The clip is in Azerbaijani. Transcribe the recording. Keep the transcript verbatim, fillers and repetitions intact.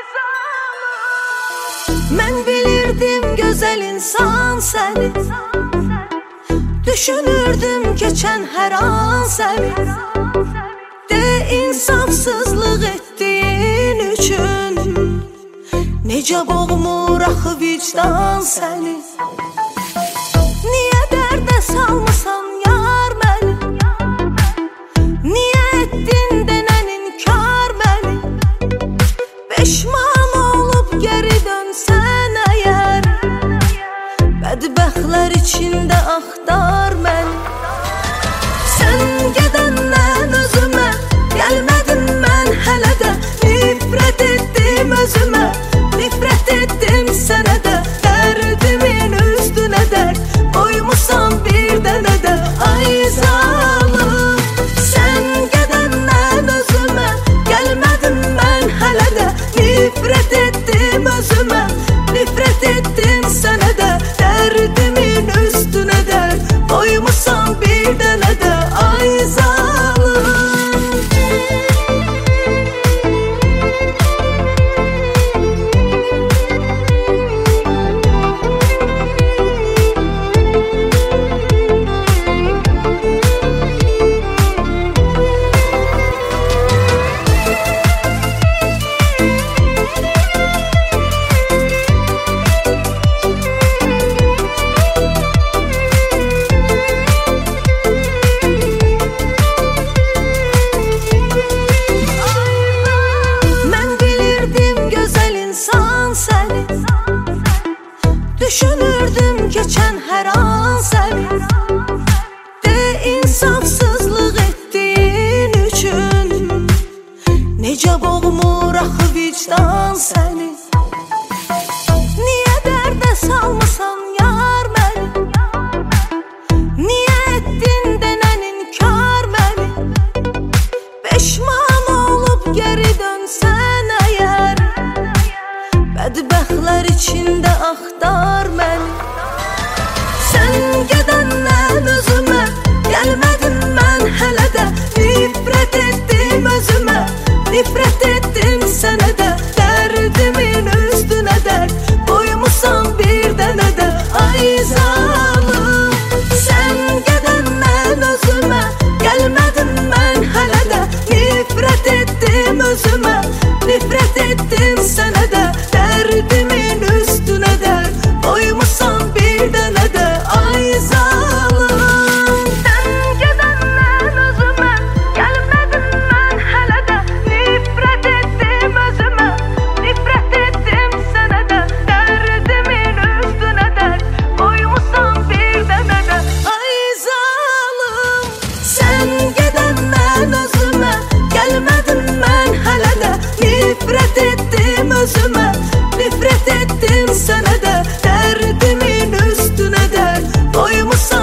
Mən bilirdim gözəl insan səni, düşünürdüm keçən hər an səni. De insafsızlıq etdiyin üçün necə boğmur axı vicdan səni. Niyə dərdə salmısan yar məni, niyə etdin denən inkar məni. Peşman olub geri dönsən əgər, bədbəxtlər içində axtar məni. Sən gedəndən özümə gəlmədim mən hələ də, nifrət etdim özümə, nifrət etdim sənə də. Dərdimin üstünə dərd qoymusan bir dənə də, ay zalım. Sən gedəndən özümə gəlmədim mən hələ də, nifrət etdim özümə, nifrət etdim sənə də. Dərdimin üstünə dərd qoymusan bir dənə də, ay zalım. Düşünürdüm keçən hər an səni. De insafsızlıq etdiyin üçün necə boğmur axı vicdan səni. Niyə dərdə salmısan yar məni, niyə etdin denən inkar məni. Peşman olub geri dönsən əgər, bədbəxtlər içində axtar məni. Sən gedəndən özümə gəlmədim mən hələ də, nifrət etdim özümə, nifrət etdim sənə də. Dərdimin üstünə dərd qoymusan bir dənə də, ay zalım. Sən gedəndən özümə gəlmədim mən hələ də, nifrət etdim özümə, nifrət etdim sənə də. Dərdimin üstünə dərd qoymusan bir dənə də, ay zalım. Sən gedəndən özümə gəlmədim mən hələ də, nifrət etdim özümə, nifrət etdim sənə də. Dərdimin üstünə dərd qoymusan bir dənə də, ay zalım. Sən gedəndən özümə gəlmədim mən hələ də, nifrət etdim özümə, nifrət etdim sənə də. Dərdimin üstünə dərd qoymusan